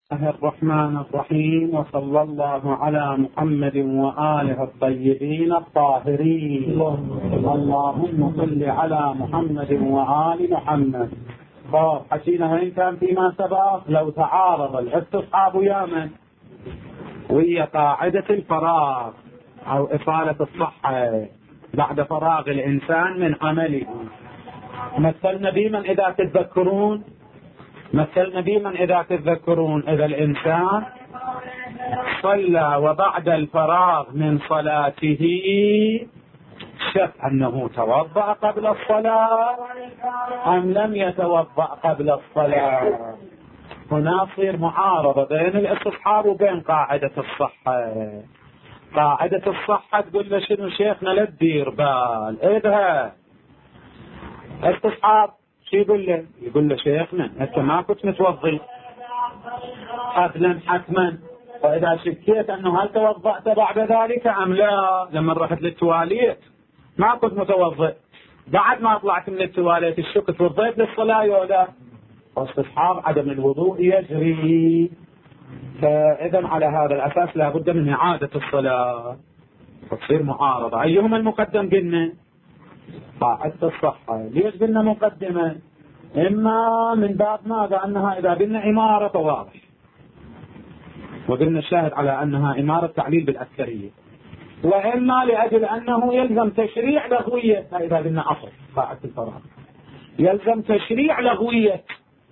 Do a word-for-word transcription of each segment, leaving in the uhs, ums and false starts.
الله الرحمن الرحيم، وصلى الله على محمد وآله الطيبين الطاهرين. اللهم صل على محمد وآل محمد. طب حكينا وين كان فيما سبق لو تعارض الاستصحاب يا من وهي قاعدة الفراغ أو إطالة الصحة بعد فراغ الإنسان من عمله. مثلنا بمن إذا تتذكرون مثلنا بمن إذا تتذكرون إذا الإنسان صلى وبعد الفراغ من صلاته شك أنه توضأ قبل الصلاة أم لم يتوضأ قبل الصلاة. هنا تصير معارضة بين الاستصحاب وبين قاعدة الصحة. قاعدة الصحة تقول له شنو شيخنا لا تدير بال اذهب. استصحاب شو يقول له؟ يقول له شيخنا انت ما كنت متوضي قبلا حتما، واذا شكيت انه هل توضأت بعد ذلك ام لا لما رحت للتواليت ما كنت متوضئ، بعد ما طلعت من التواليت الشك توضيت للصلاة ولا؟ استصحاب عدم الوضوء يجري. فاذا على هذا الاساس لابد من اعادة الصلاة وتصير معارضة. ايهما المقدم قلنا؟ قاعدة الصحة. ليش قلنا مقدمة؟ اما من باب ماذا؟ انها اذا قلنا امارة فواضح، وقلنا الشاهد على انها امارة تعليل بالاكثرية، واما لاجل انه يلزم تشريع لغوية. اذا قلنا اصل قاعدة الفراغ يلزم تشريع لغوية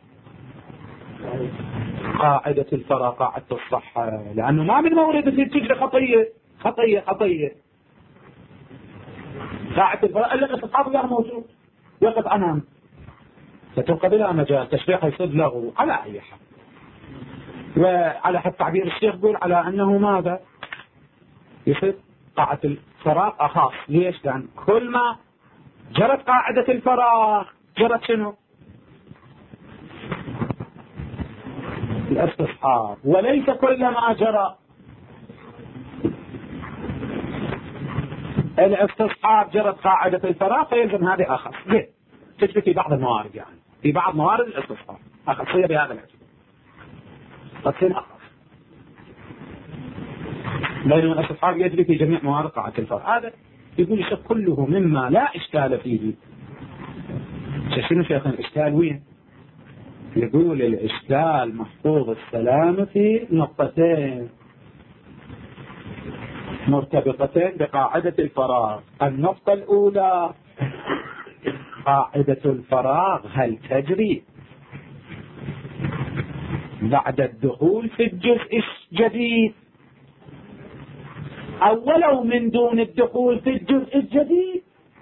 قاعدة الفراغ قاعدة الصحة، لانه ما من مورد اللي تجري خطية خطية خطية. قاعدة الفراغ الا الاستصحاب غير موجود يقف امام فتبقى بلا مجال تشريعها يصير لغو على اي حال. وعلى حد تعبير الشيخ يقول على انه ماذا يصير قاعدة الفراغ اخاص. ليش؟ لان كل ما جرت قاعدة الفراغ جرت شنو؟ الاستصحاب، وليس كل ما جرى الاستصحاب جرت قاعدة الفراغ فيلزم هذه اخص. ليه؟ تجري في بعض الموارد، يعني في بعض موارد الاستصحاب اخصية بهذا الاعتبار تصير اخص، بينما الاستصحاب يجري في جميع موارد قاعدة الفراغ. هذا يقول الشيخ كله مما لا اشكال فيه. شنو شيخ الاشكال وين؟ يقول الاشكال محفوظ السلام في نقطتين مرتبطتين بقاعدة الفراغ. النقطة الأولى قاعدة الفراغ هل تجري بعد الدخول في الجزء الجديد أو ولو من دون الدخول في الجزء الجديد؟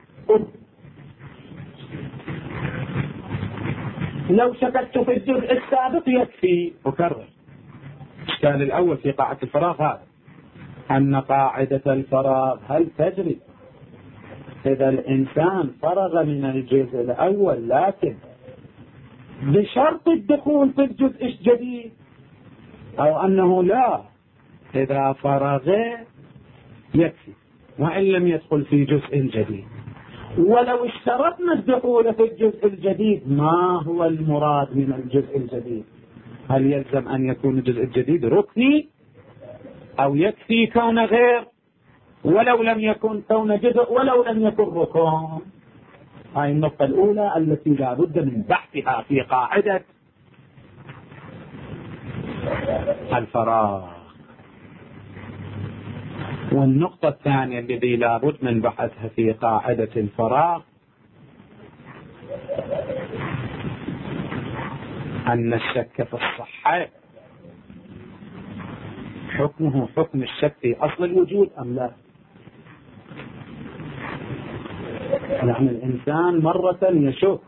لو شككت في الجزء السابق يكفي. أكرر الإشكال الأول في قاعدة الفراغ هذا أن قاعدة الفراغ هل تجري إذا الإنسان فرغ من الجزء الأول لكن بشرط الدخول في الجزء الجديد، أو أنه لا إذا فرغ يكفي وإن لم يدخل في جزء جديد. ولو اشترطنا الدخول في الجزء الجديد ما هو المراد من الجزء الجديد؟ هل يلزم أن يكون الجزء الجديد ركني أو يكفي كون غير ولو لم يكن كون جزء ولو لم يكن ركن؟ هاي النقطة الأولى التي لا بد من بحثها في قاعدة الفراغ. والنقطة الثانية التي لا بد من بحثها في قاعدة الفراغ أن الشك في الصحة حكمه حكم الشك في أصل الوجود أم لا؟ يعني الإنسان مرة يشك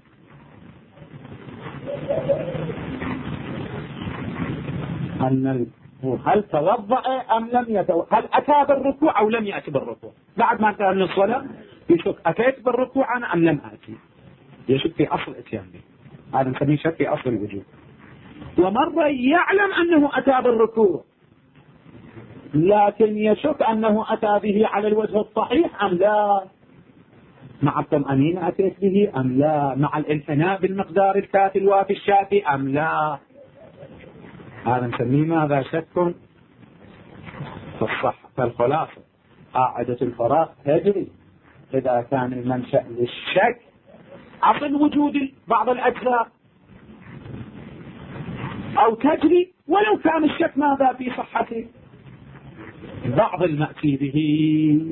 أن هل توضأ أم لم يتوضأ، هل أتى بالركوع أو لم يأتي بالركوع. بعد ما انتهى من الصلاة يشك أتيت بالركوع أنا أم لم آتي، يشك في أصل الإتيان به. هذا نسميه شك في أصل الوجود. ومرة يعلم أنه أتى بالركوع لكن يشك أنه أتى به على الوجه الصحيح أم لا، مع الطمأنينة أتيت به أم لا، مع الانحناء بالمقدار الكافي الوافي الشافي أم لا. هذا نسميه ماذا؟ شك في الصحة. فالخلاصة قاعدة الفراغ تجري إذا كان المنشأ للشك أصل وجود بعض الأجزاء، أو تجري ولو كان الشك ماذا؟ في صحة بعض المأتي به.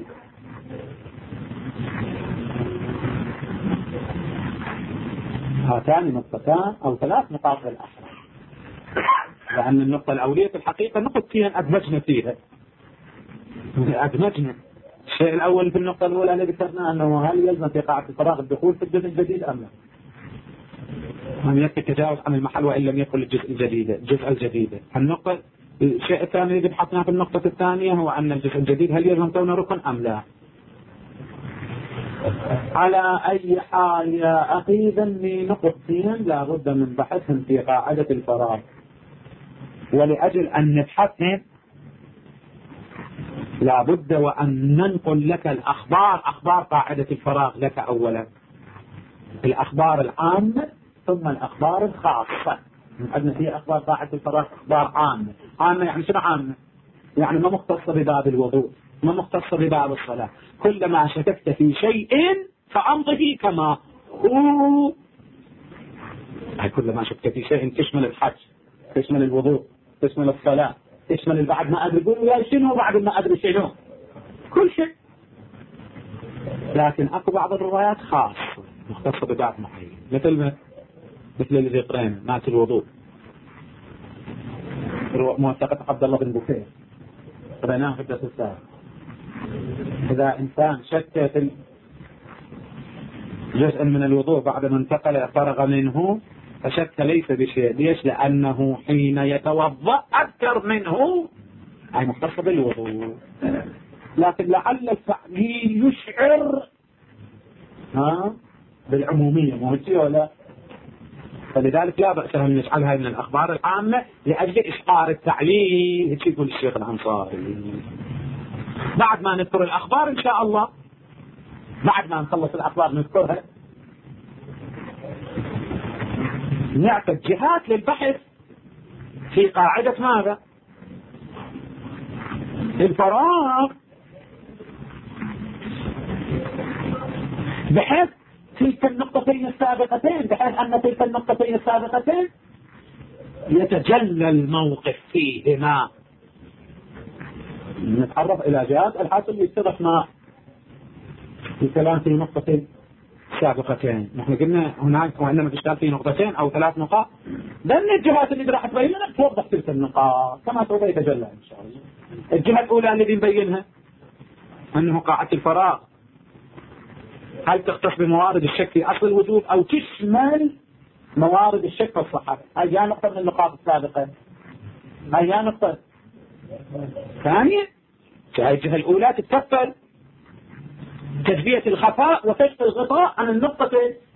هاتان نقطتان أو ثلاث نقاط الأخرى، لأن النقطة الأولية في الحقيقة نقطتين أدمجنا فيها. أدمجنا الشيء الأول في النقطة الأولى اللي ذكرنا أنه هل يلزم في قاعدة الفراغ الدخول في الجزء الجديد أم لا؟ لم يكن التجاوز عن المحل وإن لم يدخل الجزء الجديد الجزء الجديد. النقطة الشيء الثاني اللي بحثناه في النقطة الثانية هو أن الجزء الجديد هل يلزم كونه ركن أم لا. على أي حال يا أخي ذني نقطتين لا بد من بحثهم في قاعدة الفراغ، ولأجل أن نبحثهم لا بد وأن ننقل لك الأخبار، أخبار قاعدة الفراغ لك أولا، الأخبار العامة ثم الأخبار الخاصة. عندنا في أخبار قاعدة الفراغ أخبار عامة. عامة يعني شنو عامة؟ يعني ما مختصة بباب الوضوء، ما مختصة بباب الصلاة. كلما شككت في شيء فأمضه كما هو. يعني كلما شككت في شيء تشمل الحج، تشمل الوضوء، تشمل الصلاة، تشمل بعد ما أدري قول يا شنو بعد ما أدري شنو، كل شيء. لكن أكو بعض الروايات خاصة مختصة بباب معين، مثل ما مثل اللي ذكرين مات الوضوء، موثقة عبد الله بن بكير قريناه في الدرس السابق. إذا إنسان شك في جزء من الوضوء بعد ما انتقل فرغ منه فشك ليس بشيء. ليش؟ لأنه حين يتوضأ أكثر منه، أي مختص بالوضوء. لكن لعل التعليل يشعر ها بالعمومية، مو هيك ولا؟ فلذلك لا بأس أن نجعلها من الأخبار العامة لأجل إشعار التعليل. هيك يقول الشيخ الأنصاري. بعد ما نذكر الأخبار إن شاء الله، بعد ما نخلص الأخبار نذكرها، نعطي جهات للبحث في قاعدة ماذا؟ الفراغ، بحيث تلك النقطتين السابقتين، بحيث أن تلك النقطتين السابقتين يتجلى الموقف فيهما. نتعرف إلى جهات الحاصل يتضح ما الكلام في نقطتين سابقتين. نحن قلنا هناك وإنما تشتغل في نقطتين أو ثلاث نقاط، لأن الجهات اللي راح تبين لنا توضح تلك النقاط كما سوف يتجلى إن شاء الله. الجهة الأولى اللي بنبينها أنه قاعدة الفراغ هل تختص بموارد الشك في أصل الوجود أو تشمل موارد الشك في الصحة. هاي نقطة من النقاط السابقة. هاي نقطة ثانية. هاي الجهة الأولى تتكفل تجزية الخفاء وكشف الغطاء عن النقطة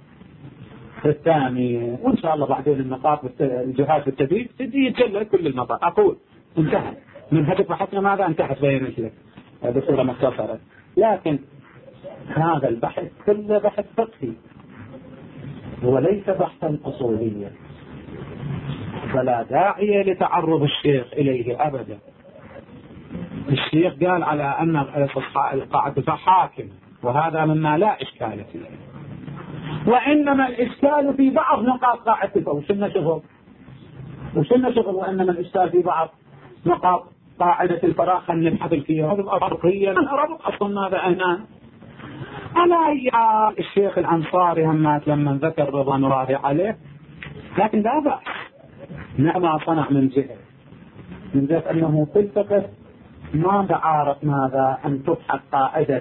الثانية، وإن شاء الله بعدين النقاط والجهات بالتدريج تجي يتجلى كل المطار. أقول انتهت منهجك بحثنا ماذا؟ انتهت بينت لك بصورة مختصرة. لكن هذا البحث كله بحث فقهي وليس بحثا أصوليا، فلا داعي لتعرض الشيخ إليه أبدا. الشيخ قال على أن القاعدة حاكم، وهذا مما لا إشكال فيه، وإنما الإشكال في بعض نقاط قاعدته. وشنا شغل وشنا شغل وإنما الإشكال في بعض نقاط قاعدة الفراغ خلينا نبحث فيها. هذا الأرضية ربط أصلا ماذا هنا. على أي حال الشيخ الأنصاري همات لما ذكر رضوان الله عليه، لكن لا بأس نعم صنع من جهة من جهة أنه في الفقه ما تعارف ماذا أن تبحث قاعدة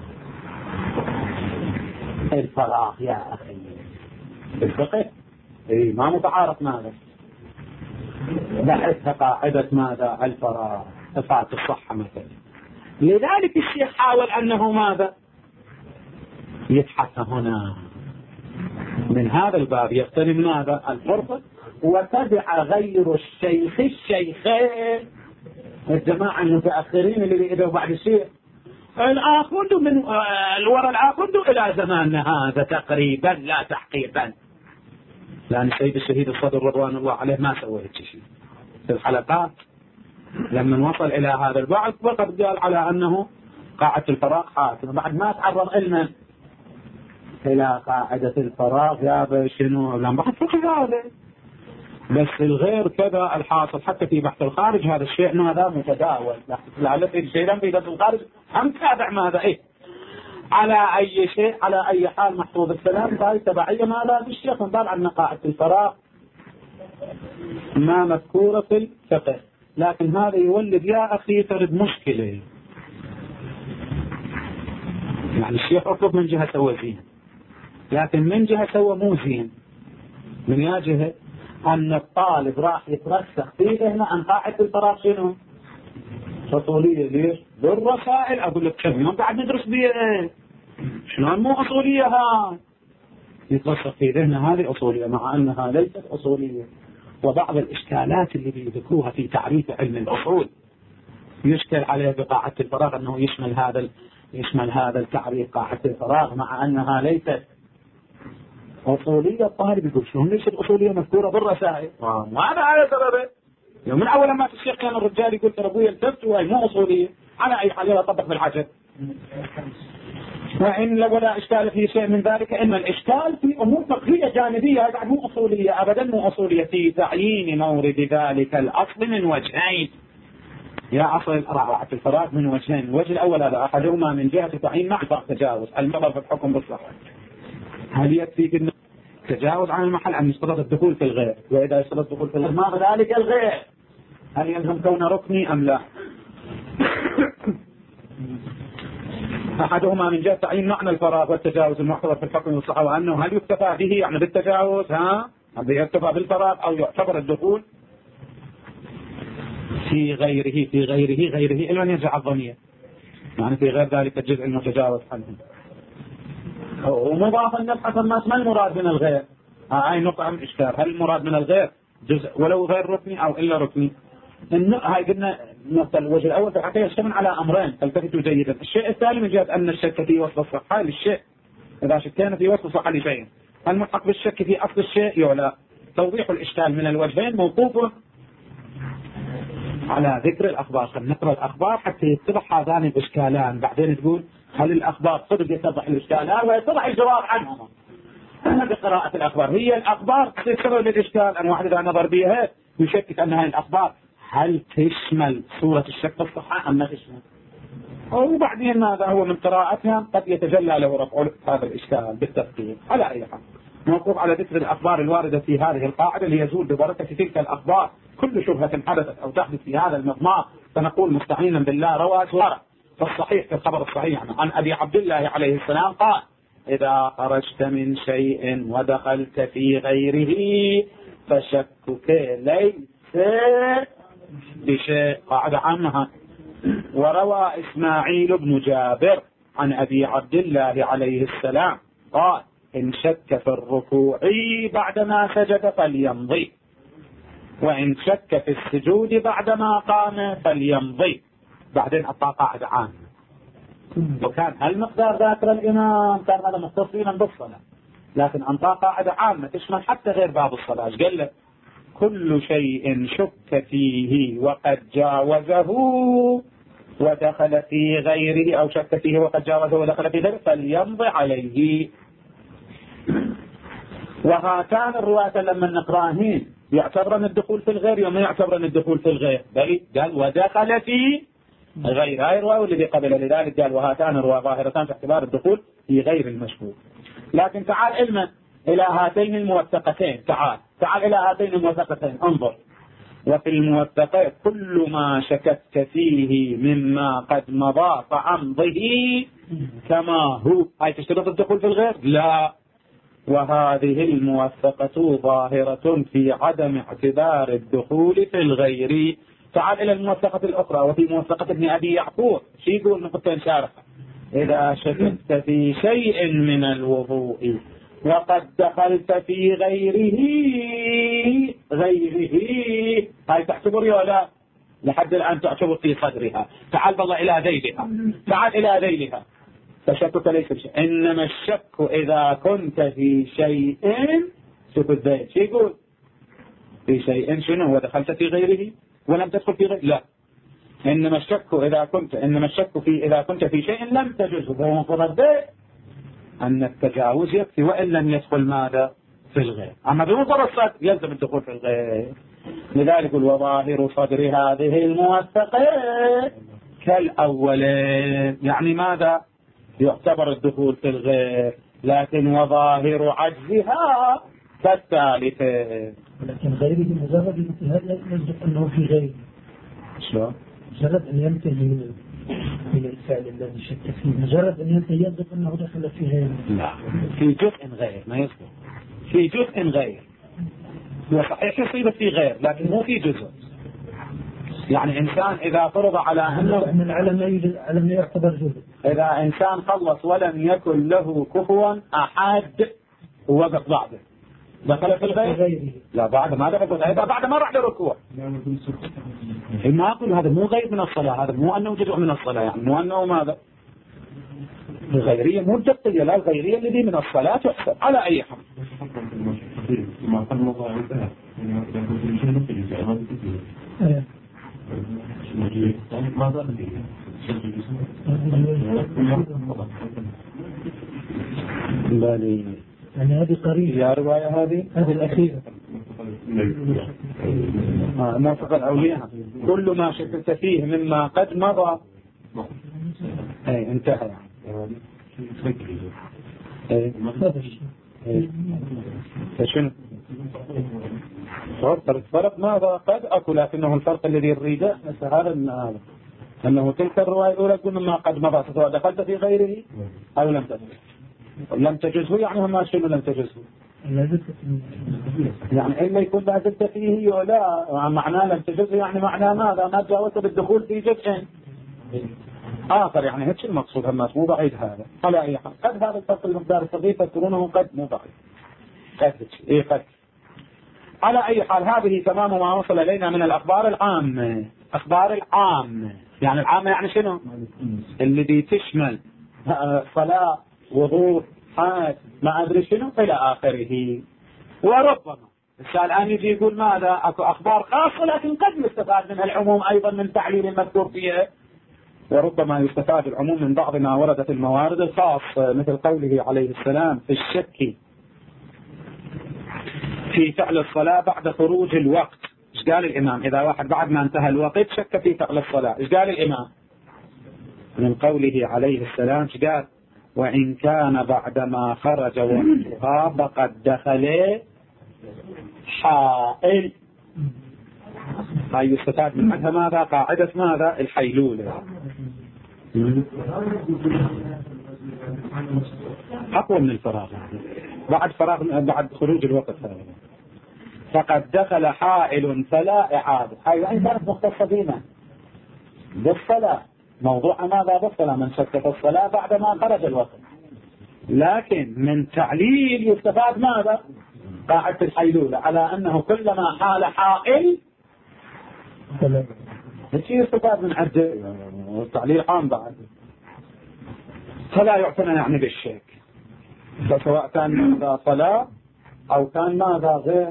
الفراغ يا أخي. في الفقه إيه ما متعارف ماذا بحثها قاعدة ماذا؟ الفراغ، إثبات الصحة مثلا. لذلك الشيخ حاول أنه ماذا؟ يبحث هنا من هذا الباب، يغتنم ماذا؟ الفرصة. وتبع غير الشيخ الشيخين، الجماعة المتأخرين اللي بيقدروا بعد الشيخ الآخذ من الوراء الآخذ إلى زماننا هذا تقريبا لا تحقيقا، لأن السيد الشهيد الصدر رضوان الله عليه ما سوى هيك شيء. في الحلقات لما وصل إلى هذا البعد فقد قال على أنه قاعدة الفراغ حاكمة، بعد ما تعرض علما إلى قاعدة الفراغ يا شنو لما بحث هذا بس الغير كذا الحاصل حتى في بحث الخارج هذا الشيء ماذا متداول، لعل في الشيء في بحث الخارج هم تابع ماذا إيه على أي شيء على أي حال محفوظ الكلام هاي تبعية ماذا بالشيخ من بال عن قاعدة الفراغ ما مذكورة في الفقه. لكن هذا يولد يا أخي ترد مشكلة، يعني الشيخ أطلب من جهة سوى زين لكن من جهة سوى مو زين، من يا جهة أن الطالب راح يترسخ في ذهنه عن قاعدة الفراغ شنو؟ أصولية. ليش؟ بالرسائل أقول لك كم يوم قاعد ندرس بيه شلون مو أصولية هاي؟ يترسخ في ذهنه هذه أصولية مع أنها ليست أصولية. وبعض الإشكالات اللي بيذكروها في تعريف علم الأصول يشكل عليه بقاعدة الفراغ أنه يشمل هذا يشمل هذا التعريف قاعدة الفراغ مع أنها ليست أصولية. الطالب يقول شلون ليست أصولية مذكورة بالرسائل؟ ماذا هذا سببه؟ يوم من أول ما الشيخ كان الرجال يقول ترى أبويا التفت وهي مو أصولية على أي حال يطبق بالعجب. وإن ولا إشكال في شيء من ذلك إما الإشكال في أمور فقهية جانبية هذا مو أصولية أبدا مو أصولية في تعيين مورد ذلك الأصل من وجهين. يا أصل قاعدة الفراغ من وجهين، الوجه الأول هذا أحدهما من جهة تعيين محض تجاوز المضر في الحكم بالصحة، هل يكفي أن تجاوز عن المحل أم يشترط الدخول في الغير؟ وإذا اشترط الدخول في الغير ما ذلك الغير هل يلزم كون ركني أم لا؟ أحدهما من جهة تعيين معنى الفراغ والتجاوز المحتضر في الحكم والصحة وأنه هل يكتفى به يعني بالتجاوز ها هل يكتفى بالفراغ أو يعتبر الدخول في غيره في غيره غيره إلا أن يرجع الضمير يعني في غير ذلك الجزء المتجاوز عنه. ومضافا نبحث الناس ما المراد من الغير؟ هاي نقطة من إشكال، هل المراد من الغير جزء ولو غير ركني أو إلا ركني؟ هاي قلنا نقطة الوجه الأول في الحقيقة يشتمل على أمرين فالتفتوا جيدا. الشيء الثاني من جهة أن الشك في وصف الصحة للشيء إذا شكينا في وصف الصحة لشيء الملحق بالشك في أصل الشيء يعلى. توضيح الإشكال من الوجهين موقوف على ذكر الأخبار. نقرأ الأخبار حتى يتضح هذان الإشكالان بعدين تقول هل الأخبار صدق يتضح الإشكالان ويتضح الجواب عنهما. أنا بقراءة الأخبار هي الأخبار تسبب للإشكال أن واحد إذا نظر بها يشكك أن هذه الأخبار هل تشمل صورة الشك في الصحة أم ما تشمل؟ وبعدين هذا هو من قراءتها قد يتجلى له رفع هذا الإشكال بالتفصيل. على أي حال موقوف على ذكر الأخبار الواردة في هذه القاعدة ليزول ببركة تلك الأخبار كل شبهة حدثت أو تحدث في هذا المضمار فنقول مستعينا بالله روى سورة. فالصحيح في الخبر الصحيح عن أبي عبد الله عليه السلام قال إذا خرجت من شيء ودخلت في غيره فشكك ليس بشيء قاعدة عنها. وروى إسماعيل بن جابر عن أبي عبد الله عليه السلام قال إن شك في الركوع بعدما سجد فليمضي وإن شك في السجود بعدما قام فليمضي. بعدين أعطى قاعدة عامة وكان هالمقدار ذاكر الإمام كان هذا مختصينا بالصلاة لكن أعطى قاعدة عامة تشمل حتى غير باب الصلاة. قال لك كل شيء شك فيه وقد جاوزه ودخل في غيره أو شك فيه وقد جاوزه ودخل في غيره فليمضي عليه. وهاتان الروايات لما نقراهين يعتبرن الدخول في الغير وما يعتبرن الدخول في الغير بل قال ودخل في غير هاي الرواية والذي قبل لذلك قال وهاتان الرواية ظاهرتان في اعتبار الدخول في غير المشهور. لكن تعال علما إلى هاتين الموثقتين تعال تعال إلى هاتين الموثقتين انظر وفي الموثقات كل ما شككت فيه مما قد مضى فعمضه كما هو. هاي تشترط الدخول في الغير؟ لا. وهذه الموثقة ظاهرة في عدم اعتبار الدخول في الغير. تعال إلى الموثقة الأخرى وفي موثقة ابن أبي يعقوب شي يقول نقطتين شارحة إذا شككت في شيء من الوضوء وقد دخلت في غيره غيره هاي تعتبر ولا لحد الآن تعتبر في صدرها. تعال بالله إلى ذيلها تعال إلى ذيلها فشكك ليس بشيء إنما الشك إذا كنت في شيء شوف الذيل شو يقول في شيء شنو ودخلت في غيره ولم تدخل في غيره. لا، إنما الشك إذا كنت إنما الشك في إذا كنت في شيء لم تجزه بمفرد أن التجاوز يكفي وإن لم يدخل ماذا في الغير. أما بمفرد الصدر يلزم الدخول في الغير. لذلك وظاهر صدر هذه الموثقة كالأولين، يعني ماذا يعتبر الدخول في الغير، لكن وظاهر عجزها كالثالثة. ولكن غيره مجرد الانتهاء يصدق أنه في غيره. شلون؟ مجرد أن ينتهي من من الفعل الذي شك فيه، مجرد أن ينتهي يصدق أنه دخل في غيره. لا، في جزء غير ما يصدق، في جزء غير. هو صحيح يصيب في غير لكن مو في جزء. يعني إنسان إذا فرض على أنه من العلم يعتبر جزء، إذا إنسان خلص ولم يكن له كفوا أحد ووقف بعده دخل في الغير. لا، بعد ما دخل في الغير بعد ما راح لركوع. ما أقول هذا مو غير من الصلاة، هذا مو أنه جزء من الصلاة، يعني مو أنه ماذا الغيرية مو الدقية، لا الغيرية الذي من الصلاة تحسب على أي حال. بالي يعني هذه قريبة يا رواية هذه هذه الأخيرة آه موافقة الأولياء كل ما شكلت فيه مما قد مضى اي انتهى يعني اي اي شنو الفرق ماذا قد أكو، لكنه الفرق الذي نريده هذا أنه تلك الرواية الأولى تقول مما قد مضى سواء دخلت في غيره أو لم تجزه. لم تجزه يعني هم شنو لم تجزه يعني إما يكون لا زلت فيه ولا معناه لم تجزه، يعني معناه ماذا ما تجاوزت بالدخول في جزء آخر، يعني هيك المقصود هم مو بعيد هذا على أي حال. قد هذا الفرق المقدار الصغير تذكرونه قد مو بعيد قد إيه قد على أي حال. هذه تمام ما وصل إلينا من الأخبار العامة. أخبار العامة يعني العامة يعني شنو الذي تشمل صلاة وضوء حاج ما أدري شنو إلى آخره. وربما الآن يجي يقول ماذا أكو أخبار خاصة لكن قد يستفاد منها العموم أيضا من تعليل المذكور فيها، وربما يستفاد العموم من بعض ما ورد في الموارد الخاصة مثل قوله عليه السلام في الشك في فعل الصلاة بعد خروج الوقت. ايش قال الإمام إذا واحد بعد ما انتهى الوقت شك في فعل الصلاة؟ ايش قال الإمام من قوله عليه السلام؟ ايش قال؟ وإن كان بعدما خرج وقتها فقد دخل حائل. هاي يستفاد من عنها ماذا؟ قاعدة ماذا؟ الحيلولة. أقوى من الفراغ بعد فراغ بعد خروج الوقت هذا. فقد دخل حائل فلا إعادة. هاي يعني كانت مختصة بنا بالصلاة، موضوع ماذا بالصلاة من شك في الصلاة بعد ما خرج الوقت، لكن من تعليل يستفاد ماذا؟ قاعدة الحيلولة على أنه كلما حال حائل الشيء يستفاد من عده والتعليل عام بعد. فلا يعتنى يعني بالشك سواء كان ماذا صلاة أو كان ماذا غير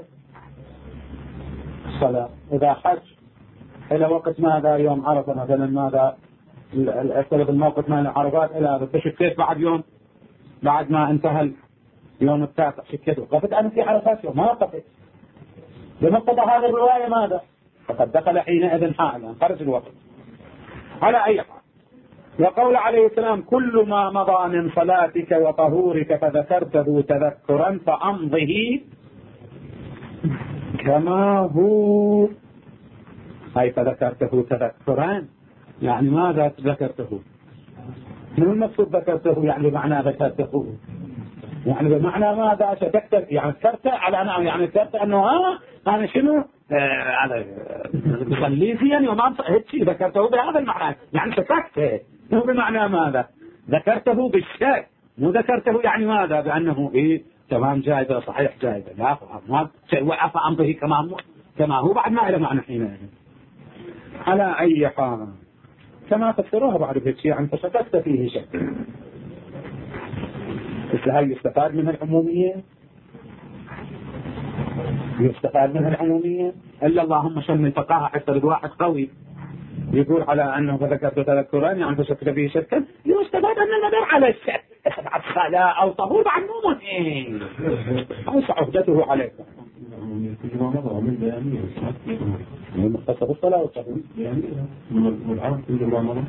صلاة. إذا حج إلى وقت ماذا يوم عرفة مثلا ماذا اختلف الموقف من العرفات إلى هذا تشكيت بعد يوم بعد ما انتهى يوم التاسع شكيت وقفت أنا في عرفات يوم ما وقفت بمقتضى هذه الرواية ماذا؟ فقد دخل حينئذ حائلا خرج الوقت على أي حال. وقول عليه السلام كل ما مضى من صلاتك وطهورك فذكرته تذكرا فأمضه كما هو. هاي فذكرته تذكرا يعني ماذا ذكرته؟ من المقصود ذكرته؟ يعني بمعنى ذكرته يعني بمعنى ماذا؟ شككت يعني ذكرت على أنا يعني ذكرت أنه ها أنا شنو على بصلي يعني وما هيك شيء ذكرته بهذا المعنى يعني شككت. مو بمعنى ماذا؟ ذكرته بالشك، مو ذكرته يعني ماذا؟ بأنه إيه تمام جائزة صحيح جائزة لا ما وقف أمضه كما كما هو بعد ما إلى معنى حينئذ. على أي حال كما تفسروها بعد هيك يعني فشككت فيه شك مثل هاي يستفاد منها العمومية. يستفاد منها العمومية. إلا اللهم شن الفقاهة حتى واحد قوي يقول على أنه فذكرت تذكرا يعني فشكت به شكا، يستفاد أن المدار على الشك بعد خلاء أو طهور بعد مو مهم أوسع عهدته عليكم. مختصر الصلاة والطهور والعرض كل ما مر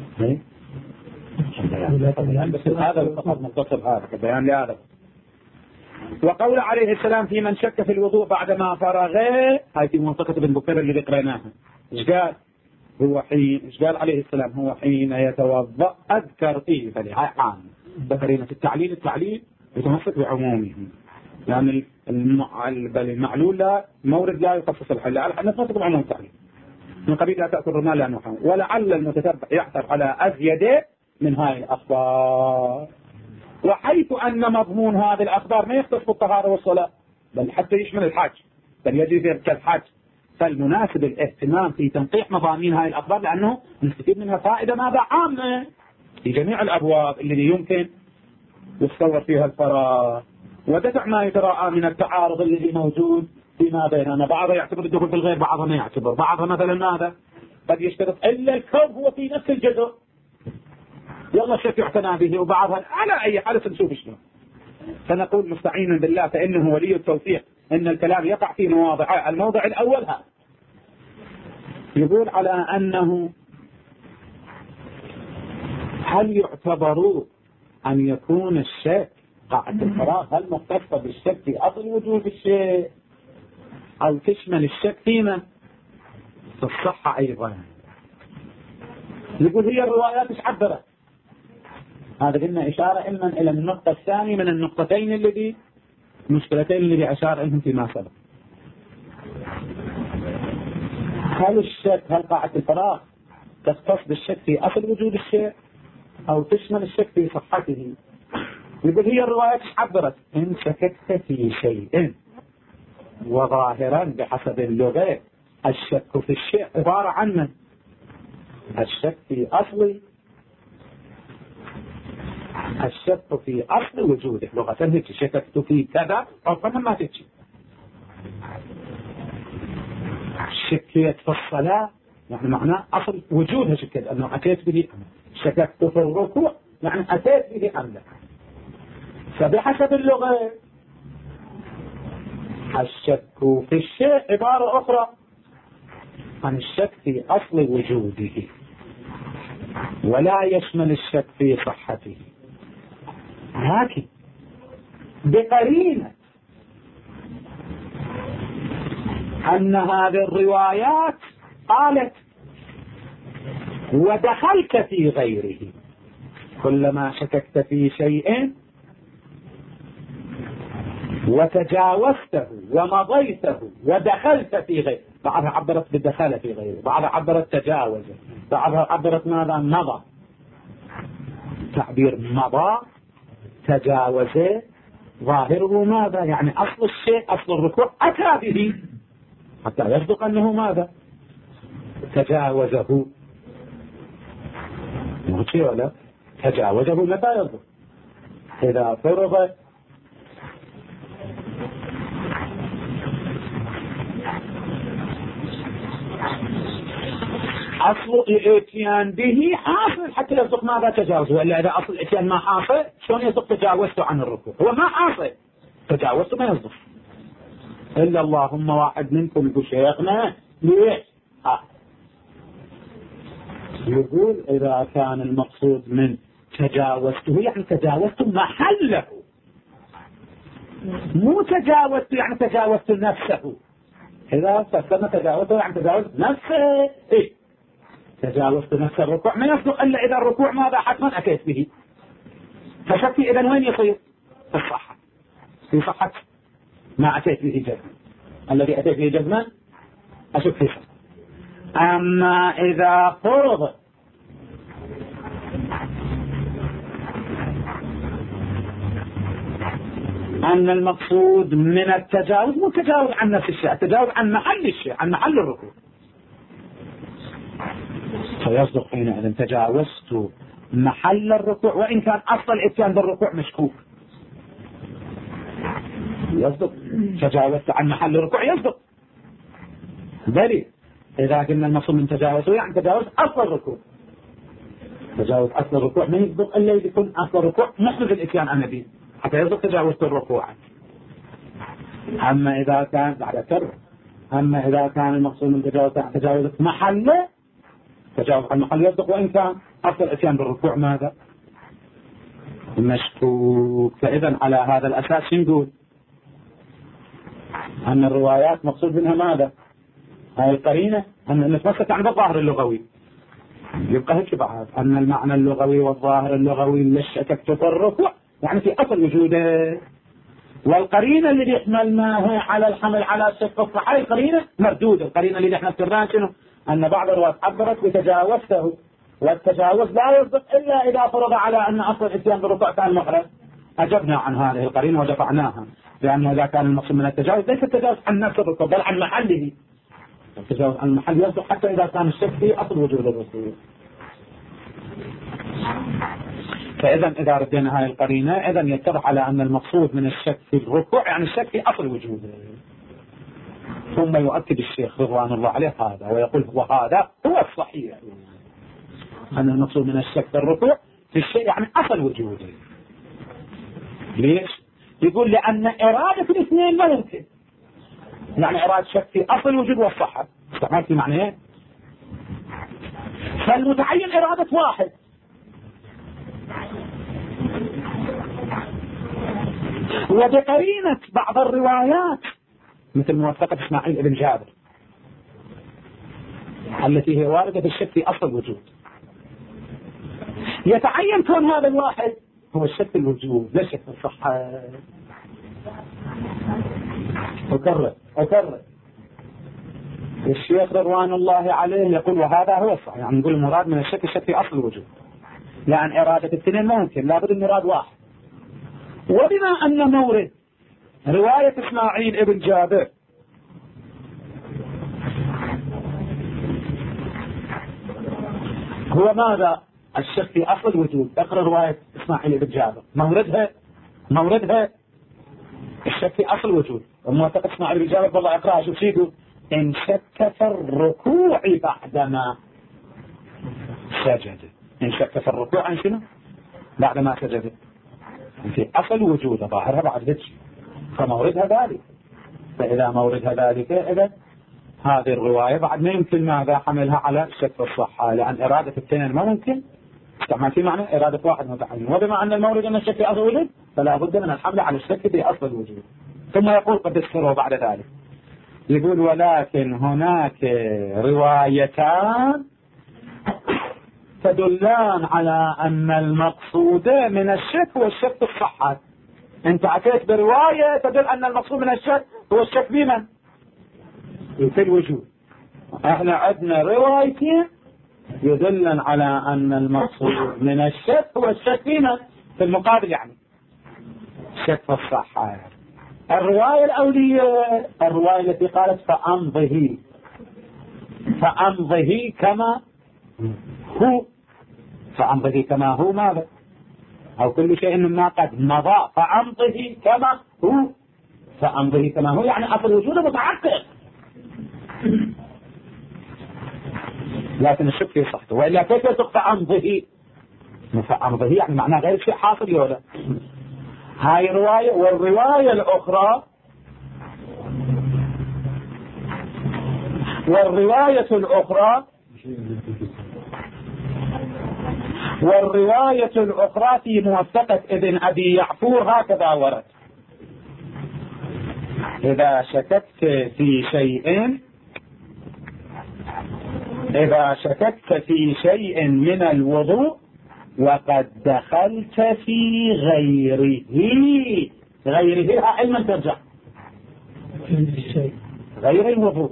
هذا فقط مختصر هذا كبيان لهذا. وقول عليه السلام في من شك في الوضوء بعدما فرغ، هاي في منطقة ابن بكر اللي قريناها. ايش قال؟ هو حين ايش قال عليه السلام؟ هو حين يتوضأ أذكر فيه فلهاي عام ذكرينا في التعليل. التعليل يتمسك بعمومه يعني المعلول لا مورد لا يخصص الحل، لا نتمسك بعموم التعليل من قبيل لا تأكل الرمال لا نحن. ولعل المتتبع يعثر على أزيد من هاي الأخبار، وحيث أن مضمون هذه الأخبار ما يختص بالطهارة والصلاة بل حتى يشمل الحج بل يجري في كالحج، فالمناسب الاهتمام في تنقيح مضامين هاي الأخبار لأنه نستفيد منها فائدة ماذا عامة في جميع الأبواب اللي يمكن يتصور فيها الفراغ، ودفع ما يتراءى من التعارض اللي موجود فيما بيننا. بعضها يعتبر الدخول في الغير، بعضها ما يعتبر، بعضها مثلا ماذا قد يشترط إلا الكون هو في نفس الجزء يلا الشك يعتنى به، وبعضها على أي حالة نشوف شنو. فنقول مستعينا بالله فإنه ولي التوفيق أن الكلام يقع في مواضع. الموضع الأول هذا يقول على أنه هل يعتبر أن يكون الشك قاعدة الفراغ هل مختصة بالشك في أصل وجود الشيء أو تشمل الشك فيما في الصحة أيضا. يقول هي الروايات ايش عبرت؟ هذا قلنا إشارة إما إلى النقطة الثانية من النقطتين اللي مشكلتين اللي أشار إليهم فيما سبق. هل الشك هل قاعدة الفراغ تختص بالشك في أصل وجود الشيء أو تشمل الشك في صحته؟ يقول هي الروايات عبرت إن شككت في شيء وظاهرا بحسب اللغة الشك في الشيء عبارة عن من؟ الشك في أصل الشك في أصل وجوده لغة هيك شككت في كذا أو كمان ما تجي. شكيت في الصلاة يعني معناه أصل وجودها شكيت أنه أتيت به. شككت في الركوع يعني أتيت به أملا. فبحسب اللغة الشك في الشيء عبارة أخرى عن الشك في أصل وجوده ولا يشمل الشك في صحته. لكن بقرينة أن هذه الروايات قالت ودخلت في غيره كلما شككت في شيء وتجاوزته ومضيته ودخلت في غيره. بعضها عبرت بالدخل في غيره، بعضها عبرت تجاوزه، بعضها عبرت ماذا مضى. تعبير مضى تجاوزه ظاهره ماذا يعني أصل الشيء أصل الركوع أتى به حتى يصدق أنه ماذا تجاوزه. مغشي ولا تجاوزه متى يصدق؟ إذا فرض أصل الاتيان به حاصل حتى يصدق ماذا تجاوزه، وإلا إذا أصل الاتيان ما حاصل شلون يصدق تجاوزته عن الركوع؟ هو ما حاصل تجاوزته ما يصدق. إلا اللهم واحد منكم يقول شيخنا ليش آه. يقول إذا كان المقصود من تجاوزته يعني تجاوزته محله، مو تجاوزته يعني تجاوزت نفسه. إذا فكرنا تجاوزته يعني تجاوزت نفسه إيه؟ تجاوزت نفس الركوع ما يصدق إلا إذا الركوع ماذا حتما أتيت به. فشكي إذا وين يصير؟ في الصحة في صحة ما أتيت به جزما. الذي أتيت به جزما أشك في صحة. أما إذا فرض أن المقصود من التجاوز مو التجاوز عن نفس الشيء، التجاوز عن محل الشيء عن محل الركوع، فيصدق حينئذ تجاوزت محل الركوع وإن كان أصل الاتيان بالركوع مشكوك. يصدق. تجاوزت عن محل الركوع يصدق. بل إذا قلنا المقصود من تجاوزه يعني تجاوز أصل الركوع. تجاوز أصل الركوع ما يصدق إلا إذا يكون أصل الركوع محدث الإتيان عن النبي حتى يصدق تجاوزت الركوع. أما إذا كان بعد كرر أما إذا كان المقصود من تجاوز تجاوز محله تجاوز عن محل يصدق وإن كان أصل الإتيان بالركوع ماذا؟ مشكوك. فإذا على هذا الأساس نقول أن الروايات مقصود منها ماذا؟ هاي القرينة أن نتمسك عن الظاهر اللغوي. يبقى هيك بعد أن المعنى اللغوي والظاهر اللغوي اللي شككت في الركوع يعني في أصل وجوده، والقرينة اللي يحملناها على الحمل على الشك الصحيح القرينة مردودة. القرينة اللي احنا افترضناها شنو؟ أن بعض الروايات عبرت بتجاوزته، والتجاوز لا يصدق إلا إذا فرض على أن أصل الإتيان بالركوع كان مخرج. أجبنا عن هذه القرينة ودفعناها، لأنه إذا كان المقصود من التجاوز ليس التجاوز عن نفس الركوع بل عن محله. التجاوز عن المحل يصدق حتى إذا كان الشك في أصل وجود الرسول. فإذا إذا ردينا هذه القرينة إذا يتضح على أن المقصود من الشك في الركوع يعني الشك في أصل وجوده. ثم يؤكد الشيخ رضوان الله عليه هذا ويقول وهذا هو الصحيح أن المقصود من الشك في الركوع في الشيء يعني أصل وجوده. ليش؟ يقول لأن إرادة الاثنين ما يمكن، يعني إرادة شك في أصل الوجود والصحة استعمال في معنى ايه؟ فالمتعين إرادة واحد وبقرينة بعض الروايات مثل موثقة إسماعيل ابن جابر التي هي واردة في الشك في أصل الوجود يتعين كون هذا الواحد هو الشك في الوجود لا شك في الصحة. أكرر أكرر الشيخ رضوان الله عليه يقول وهذا هو الصحيح، يعني نقول المراد من الشك الشك في أصل الوجود لأن إرادة الاثنين ممكن لابد المراد واحد. وبما أن مورد رواية إسماعيل ابن جابر هو ماذا؟ الشك في أصل الوجود. اقرأ رواية إسماعيل ابن جابر موردها موردها الشك في أصل الوجود. وموثق إسماعيل ابن جابر والله اقرأها شوف شو يقول إن شك في الركوع بعدما سجد. إن شك في الركوع عن شنو؟ بعدما سجد في أصل وجود ظاهرها بعد ذلك فموردها ذلك. فإذا موردها ذلك إذا هذه الرواية بعد ما يمكن ماذا حملها على الشك في الصحة لأن إرادة الاثنين ما ممكن استعمال في معنى إرادة واحد متعين. وبما أن المورد أن الشك في أصل الوجود فلا بد من الحمل على الشك في أصل الوجود. ثم يقول قد استروا بعد ذلك يقول ولكن هناك روايتان تدلان على أن المقصود من الشك هو الشك في الصحة. انت أتيت برواية تدل أن المقصود من الشك هو الشك بمن؟ في الوجود. احنا عندنا روايتين يدلن على أن المقصود من الشك هو الشك بمن؟ في المقابل يعني الشك في الصحة. الرواية الأولية الرواية التي قالت فأمضه فأمضه كما هو فأمضه كما هو ماذا؟ أو كل شيء مما قد مضى فأمضه كما هو فأمضه كما هو يعني أصل وجوده متحقق لكن الشك في صحته. وإلا كيف يصدق فأمضه؟ فأمضه يعني معناه غير شيء حاصل يولا. هاي رواية. والرواية الأخرى والرواية الأخرى والرواية الأخرى في موثقة ابن أبي يعفور هكذا ورد إذا شككت في شيء إذا شككت في شيء من الوضوء وقد دخلت في غيره غيره علما ترجع غير الوضوء.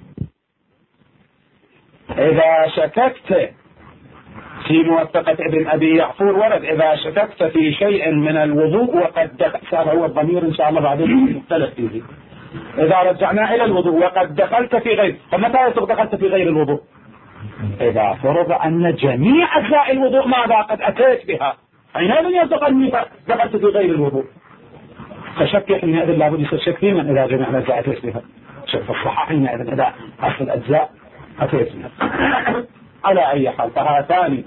إذا شككت في موثقة ابن أبي يعفور ورد إذا شككت في شيء من الوضوء وقد دخلت هو الضمير إن شاء الله بعدين مختلف فيه. إذا رجعنا إلى الوضوء وقد دخلت في غير فمتى يصدق دخلت في غير الوضوء؟ إذا فرض أن جميع أجزاء الوضوء ماذا قد أتيت بها حينئذ يصدق أني دخلت في غير الوضوء. فشك حينئذ لابد يصير شك فيه من إذا جميع الأجزاء أتيت بها، شك في الصحة حينئذ إذا أصل الأجزاء أتيت بها. على أي حال فهاتان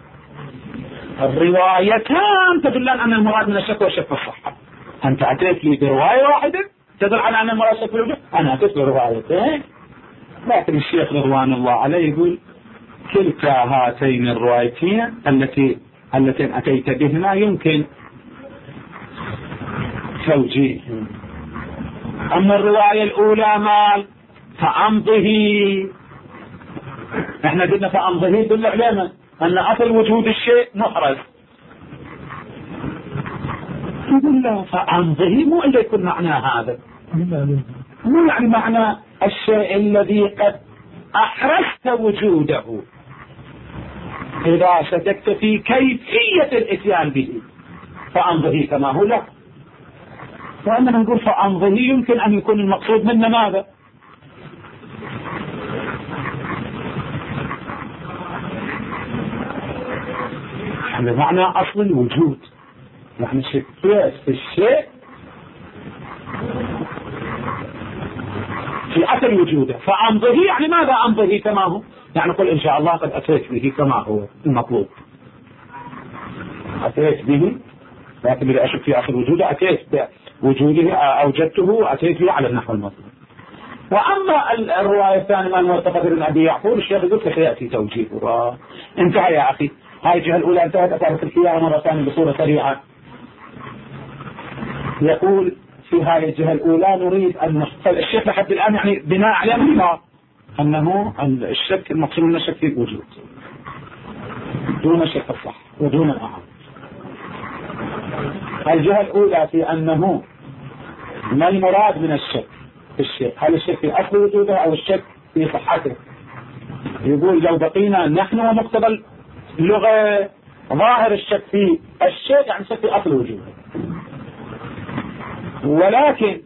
الروايتان تدلان أن المراد من الشك والشك في الصحة. أنت أتيت لي برواية واحدة تدل على أن المراد شك في الوجود، أنا أتيت بروايتين. لكن الشيخ رضوان الله عليه يقول كلتا هاتين الروايتين التي التي أتيت بهما يمكن توجيه. أما الرواية الأولى مال فأمضه، احنا قلنا فأمضه يدل علينا أن أصل وجود الشيء محرز. يقول له فأمضه مو إلا يكون معناه هذا، مو يعني معنى الشيء الذي قد أحرزت وجوده إذا شككت في كيفية الإتيان به فأمضه كما هو لا. وأننا نقول فأمضه يمكن أن يكون المقصود منه ماذا؟ يعني معنى أصل الوجود، يعني شكيت في الشيء في أصل وجوده فأمضه يعني ماذا أمضه كما هو؟ يعني قل إن شاء الله قد أتيت به كما هو المطلوب، أتيت به لكن إذا أشك في أصل وجوده أتيت بوجوده أوجدته وأتيت به على النحو المطلوب. وأما الرواية الثانية ما المرتقى بن أبي يعقوب الشيخ يقول سيأتي توجيهه. انتهى يا أخي، هاي الجهة الأولى انتهت. أتعرف الحياة مرة ثانية بصورة سريعة. يقول في هذه الجهة الأولى نريد أن نحصل الشيخ لحد الآن يعني بناء على مقدار أنه الشك المقصود من الشك في الوجود دون الشك الصح ودون الأعم. الجهة الأولى في أنه ما المراد من الشك في الشيء، هل الشك في أصل وجوده أو الشك في صحته. يقول لو بقينا نحن ومقتبل اللغة ظاهر الشك في الشيء يعني الشك في أصل وجوده، ولكن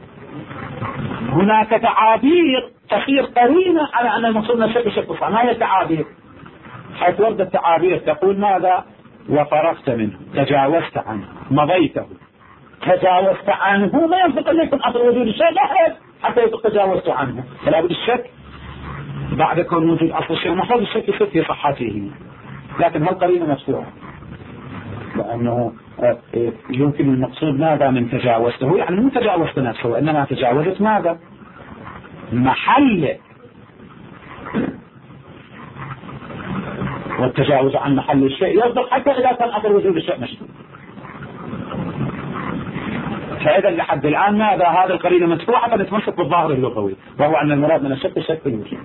هناك تعابير تصير قرينة على أن المقصود من الشك الشك الصح. ما هي التعابير؟ حيث ورد التعابير تقول ماذا؟ وفرغت منه، تجاوزت عنه، مضيته. تجاوزت عنه ما ينطق أن يكون أصل وجود الشيء لا حتى يطلق تجاوزت عنه، فلا بد الشك بعد كون وجود أصل الشيء محفوظ الشك يصير في صحته. لكن هل قرينة مفتوحة لأنه يمكن المقصود ماذا من تجاوزته، يعني مو تجاوزت نفسه وإنما تجاوزت ماذا؟ محله. والتجاوز عن محل الشيء يصدق حتى إذا كان أصل وجود الشيء مشهور. فإذا لحد الآن ماذا؟ هذا القرينة مدفوعة فنتمسك بالظاهر اللغوي وهو أن المراد من الشك الشك في الوجود.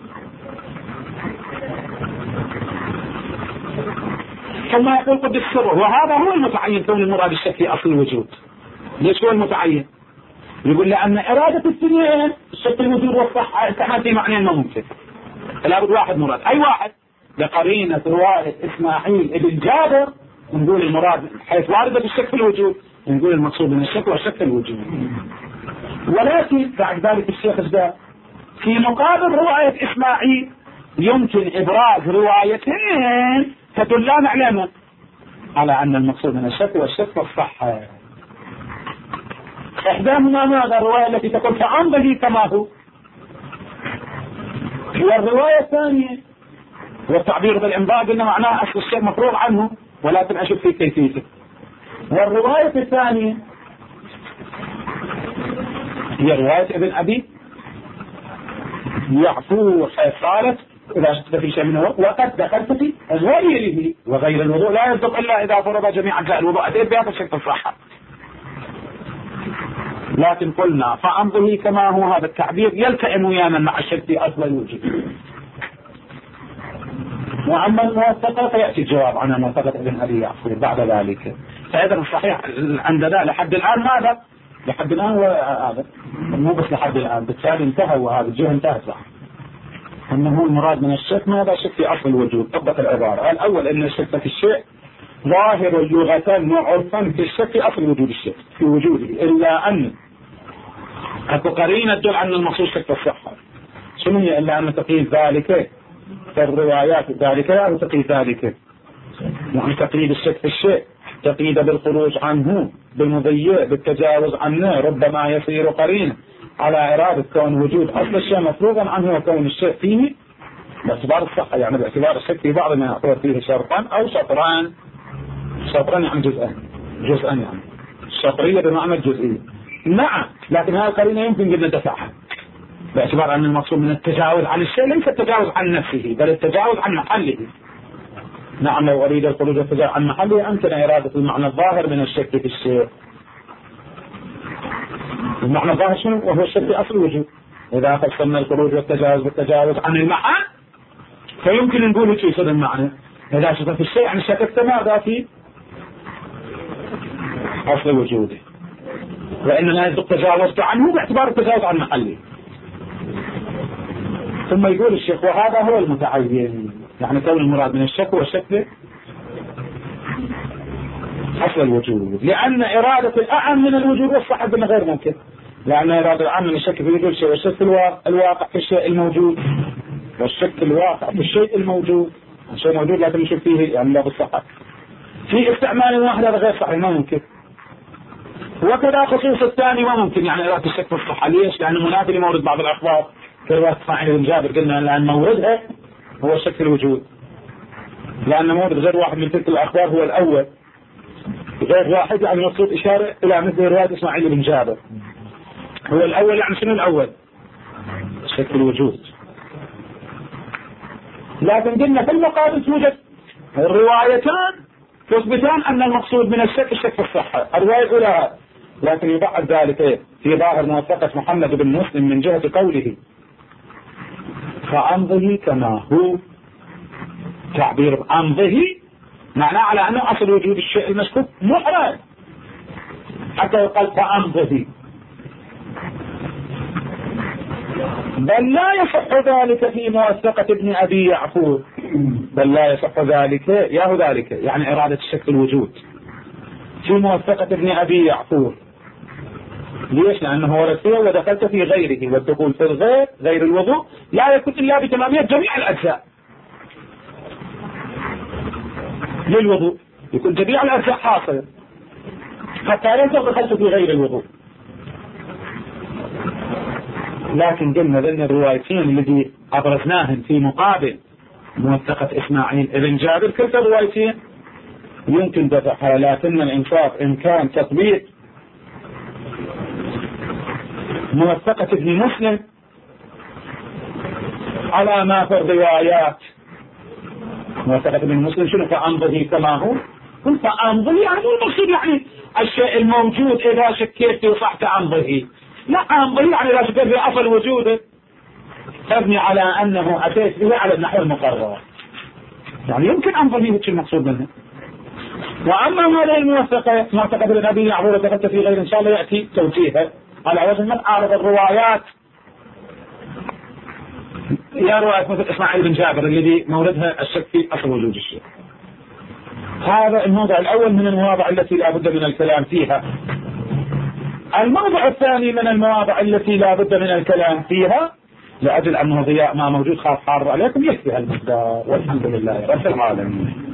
ثم يقول قد السر، وهذا هو المتعين كون المراد الشك في أصل الوجود. ليش هو المتعين؟ يقول لأن إرادة السنين الشك في الوجود والصحة تحمل في معنيين ما ممكن، فلا بد واحد مراد. أي واحد؟ لقرينة رواية إسماعيل ابن جابر نقول المراد حيث واردة الشك في الوجود نقول المقصود من الشك والشك في الوجود. ولكن بعد ذلك الشيخ ازداد في مقابل رواية إسماعيل يمكن إبراز روايتين تدلان علينا على أن المقصود من الشك والشك والصحة. إحداهما ماذا؟ الرواية التي تقول فأمضه كما هو، والرواية الثانية والتعبير بالإمضاء قلنا معناه أصل الشيء مفروغ عنه ولكن أشك في كيفيته. والرواية الثانية هي رواية ابن أبي يعقوب حيث قالت إذا شكت في شيء منه وقد دخلت في غيره، وغير الوضوء لا يصدق إلا إذا فرض جميع أجزاء الوضوء أديت بهذا الشك الصحة. لكن قلنا فأمضه كما هو هذا التعبير يلتئم ويانا مع الشك في أصل الوجود. وأما الموثقة فيأتي الجواب عن موثقة ابن أبي يعقوب بعد ذلك. فإذا الصحيح عندنا لحد الآن ماذا؟ لحد الآن هذا مو بس لحد الآن بالتالي انتهى وهذا الجهة انتهت صح. أنه المراد من الشك ماذا؟ شك في أصل الوجود. طبق العبارة الأول أن الشك في الشيء ظاهر اللغة وعرفا في الشك في أصل وجود الشيء في وجوده، إلا أن أكو قرينة تدل أن المقصود شك في الصحة. شنو هي؟ إلا أن تقييد ذلك في الروايات ذلك لا تقييد ذلك، يعني تقييد الشك في الشيء تقييد بالخروج عنه بالمضيء بالتجاوز عنه ربما يصير قرين على إرادة كون وجود أصل الشيء مفروغا عنه وكون الشيء فيه باعتبار الصحة، يعني باعتبار الشك في بعض ما يعتبر فيه شرطان أو شطران. شطران يعني جزءان، جزءا يعني الشطرية بمعنى الجزئية. نعم، لكن هذه القرينة يمكن أن ندفعها باعتبار أن المقصود من التجاوز عن الشيء ليس التجاوز عن نفسه بل التجاوز عن محله. نعم، لو أريد الخروج والتجاوز عن محله أمكن إرادة المعنى الظاهر من الشك في الشيء. المعنى الظاهر شنو؟ وهو الشك في أصل الوجود. إذا قسمنا الخروج والتجاوز بالتجاوز عن المحل فيمكن نقول شو يصير المعنى. إذا شكك في الشيء يعني شككت ماذا في أصل وجوده، وإنما إذا تجاوزت عنه باعتبار التجاوز عن محله. ثم يقول الشيخ وهذا هو المتعين، يعني كون المراد من الشك والشك أصل الوجود، لأن إرادة الأعم من الوجود والصحة غير ممكن، لأن إرادة الأعم من الشك في وجود الشيء والشك الواقع في الشيء الموجود، والشك الواقع في الشيء الموجود. الشيء موجود لكن نشوف فيه يعني لا بالصحة في استعمال واحد، هذا غير صحيح ما ممكن. وكذا خصوص الثاني ما ممكن، يعني إرادة الشك في الصحة. ليش؟ لأنه منافي لمورد بعض الأخبار كرواية إسماعيل بن جابر قلنا لأن موردها هو الشك في الوجود، لأن مورد غير واحد من تلك الأخبار هو الأول، غير واحد يعني مقصود إشارة إلى مثل رواية إسماعيل بن جابر هو الأول. يعني شنو الأول؟ الشك في الوجود. لكن قلنا في المقابل توجد الروايتان تثبتان أن المقصود من الشك الشك في الصحة، الرواية الأولى، لكن يبعد ذلك في ظاهر موثقة محمد بن مسلم من جهة قوله فأمضه كما هو. تعبير أمضه معناه على أنه أصل وجود الشيء المشكوك محرم، حتى يقال فأمضه، بل لا يصح ذلك في موثقة ابن أبي يعقوب، بل لا يصح ذلك ياه ذلك يعني إرادة الشك في الوجود في موثقة ابن أبي يعقوب. ليش؟ لأنه ورد فيه ودخلت في غيره، والدخول في الغير غير الوضوء لا يكون إلا بتمامية جميع الأجزاء للوضوء، يكون جميع الأجزاء حاصلة حتى لا دخلت في غير الوضوء. لكن قلنا ذن الروايتين الذي أبرزناهم في مقابل موثقة إسماعيل ابن جابر كلتا الروايتين يمكن دفعها، لكن الإنصاف إن كان تطبيق موثقة ابن مسلم على ما في الروايات. موثقة ابن مسلم شنو؟ فأمضه كما هو. قلت فأمضه يعني المقصود يعني الشيء الموجود إذا شكيت في صحة أمضه، لا أمضه يعني إذا شكيت في أصل وجوده تبني على أنه أتيت به على النحو المقرر، يعني يمكن أمضه وش المقصود منه. وأما هذه الموثقة موثقة ابن أبي يعقوب دخلت في غير إن شاء الله يأتي توجيهها على وجه من أعرض الروايات يا رواية مثل إسماعيل بن جابر الذي موردها الشك في أصل وجود الشيء. هذا الموضع الأول من المواضع التي لا بد من الكلام فيها. الموضع الثاني من المواضع التي لا بد من الكلام فيها لأجل أنه ضياء ما موجود خاص حار عليكم يكفي هالمقدار، والحمد لله رب العالمين.